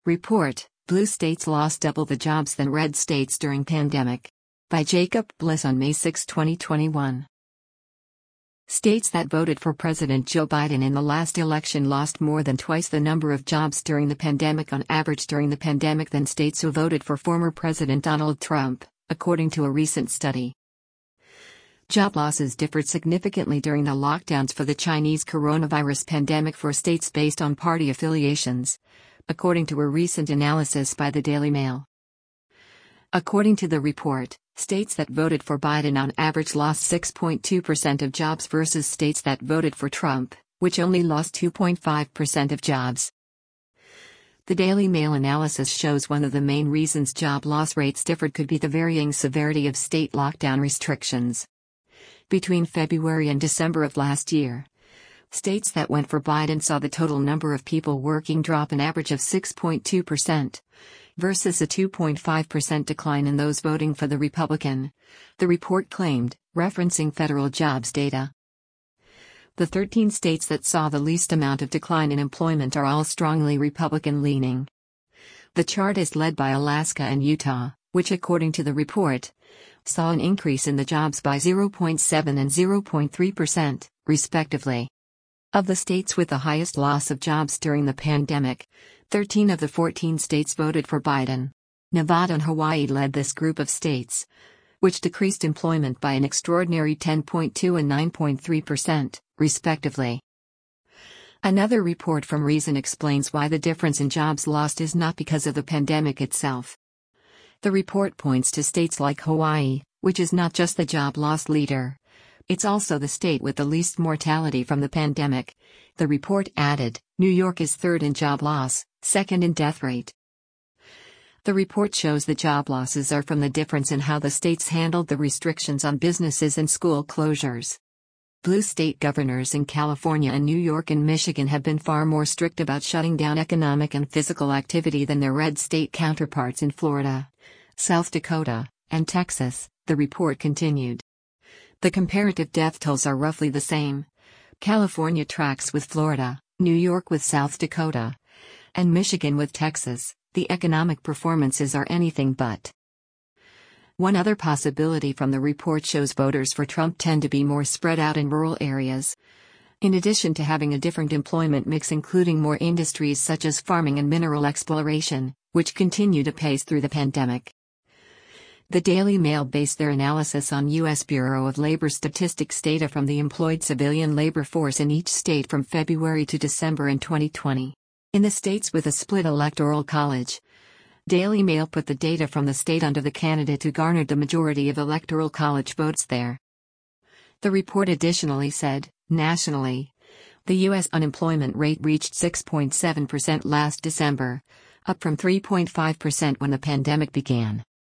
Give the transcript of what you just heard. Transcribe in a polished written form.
Report: Blue states lost double the jobs than red states during pandemic. By Jacob Bliss on May 6, 2021. States that voted for President Joe Biden in the last election lost more than twice the number of jobs during the pandemic on average during the pandemic than states who voted for former President Donald Trump, according to a recent study. Job losses differed significantly during the lockdowns for the Chinese coronavirus pandemic for states based on party affiliations, according to a recent analysis by the Daily Mail. According to the report, states that voted for Biden on average lost 6.2% of jobs versus states that voted for Trump, which only lost 2.5% of jobs. The Daily Mail analysis shows one of the main reasons job loss rates differed could be the varying severity of state lockdown restrictions. Between February and December of last year, states that went for Biden saw the total number of people working drop an average of 6.2%, versus a 2.5% decline in those voting for the Republican, the report claimed, referencing federal jobs data. The 13 states that saw the least amount of decline in employment are all strongly Republican-leaning. The chart is led by Alaska and Utah, which according to the report, saw an increase in the jobs by 0.7 and 0.3%, respectively. Of the states with the highest loss of jobs during the pandemic, 13 of the 14 states voted for Biden. Nevada and Hawaii led this group of states, which decreased employment by an extraordinary 10.2 and 9.3%, respectively. Another report from Reason explains why the difference in jobs lost is not because of the pandemic itself. The report points to states like Hawaii, which is not just the job loss leader. It's also the state with the least mortality from the pandemic. The report added, New York is third in job loss, second in death rate. The report shows the job losses are from the difference in how the states handled the restrictions on businesses and school closures. Blue state governors in California and New York and Michigan have been far more strict about shutting down economic and physical activity than their red state counterparts in Florida, South Dakota, and Texas, the report continued. The comparative death tolls are roughly the same. California tracks with Florida, New York with South Dakota, and Michigan with Texas. The economic performances are anything but. One other possibility from the report shows voters for Trump tend to be more spread out in rural areas, in addition to having a different employment mix including more industries such as farming and mineral exploration, which continued apace through the pandemic. The Daily Mail based their analysis on U.S. Bureau of Labor Statistics data from the employed civilian labor force in each state from February to December in 2020. In the states with a split electoral college, Daily Mail put the data from the state under the candidate who garnered the majority of electoral college votes there. The report additionally said, nationally, the U.S. unemployment rate reached 6.7% last December, up from 3.5% when the pandemic began.